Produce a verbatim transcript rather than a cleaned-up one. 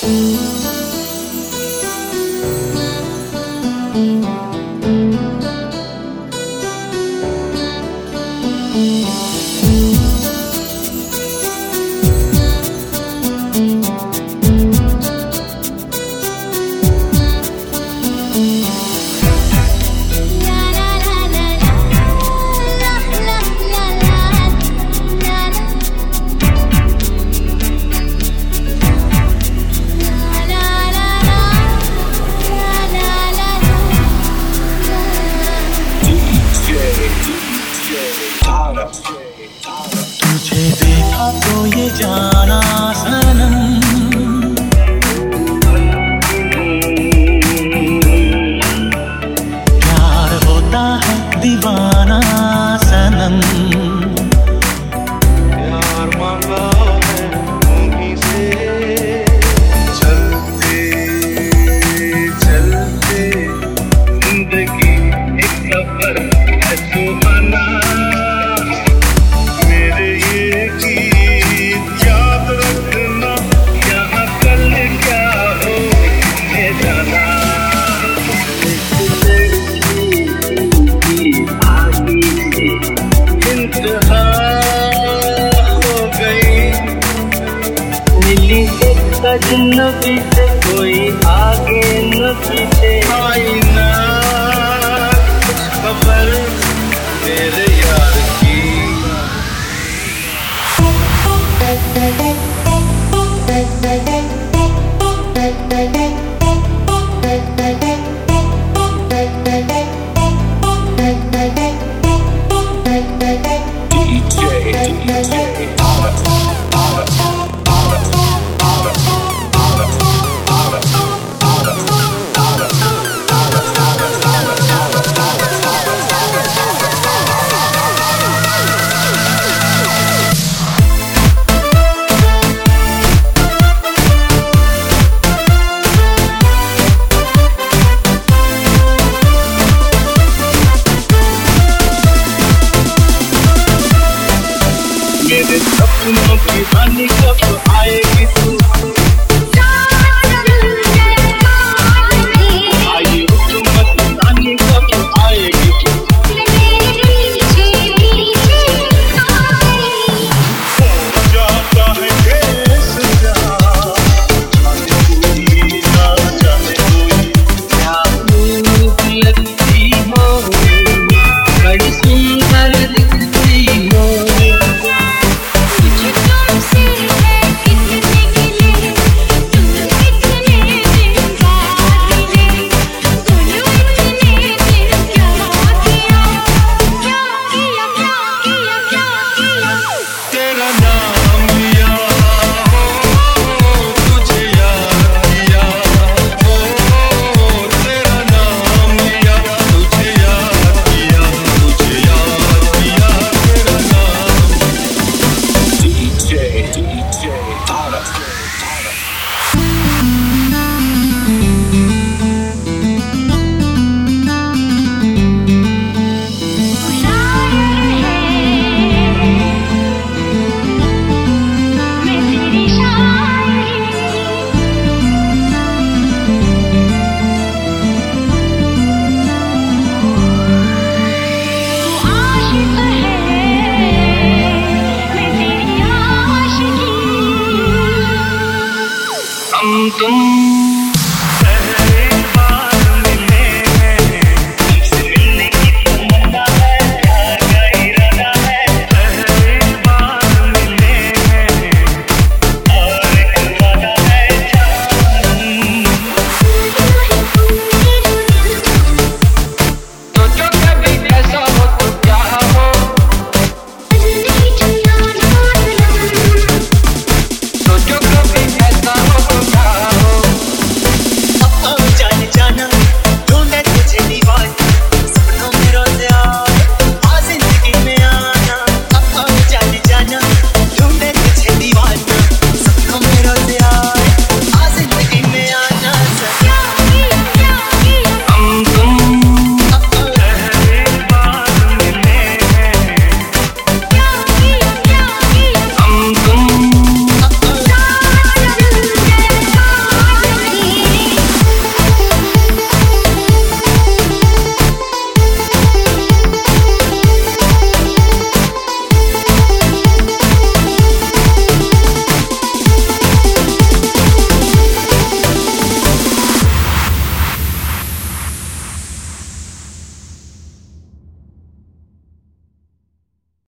तुझे देखा तो ये जाना सनम, प्यार होता है दीवाना सनम, प्यार मांगा है उन्हीं से। चलते चलते जिंदगी एक सफर है सुहाना, मेरे ये गीत याद रखना, यहाँ कल क्या हो ये जाना। इंतहा हो गई, मिली एक अजनबी से, कोई आगे न पीछे, आई ना कुछ खबर मेरे यार की। मेरे सपनों की रानी कब आएगी तू, आई हुकूमत रानी कब आएगी तू, हो जाता है केस जहाँ, कोई ना जाने कोई, क्या खूब लगती हो, बड़ी सुंदर दिखती हो। तुम